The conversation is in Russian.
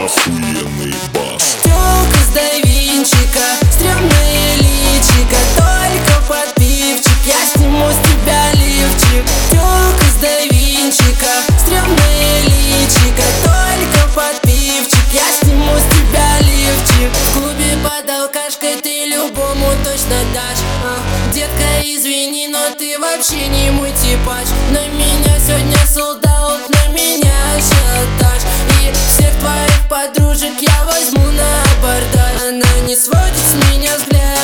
охуенный бас. Тёлка с давинчика, стрёмное личико, только под пивчик я сниму с тебя лифчик. Тёлка с давинчика, стрёмное личико, только под пивчик я сниму с тебя лифчик. В клубе под алкашкой ты любому точно дашь. Детка, извини, но ты вообще не мой типаж. На меня сегодня солдат, на меня ажиотаж. И всех твоих подружек я возьму на абордаж. Она не сводит с меня взгляд.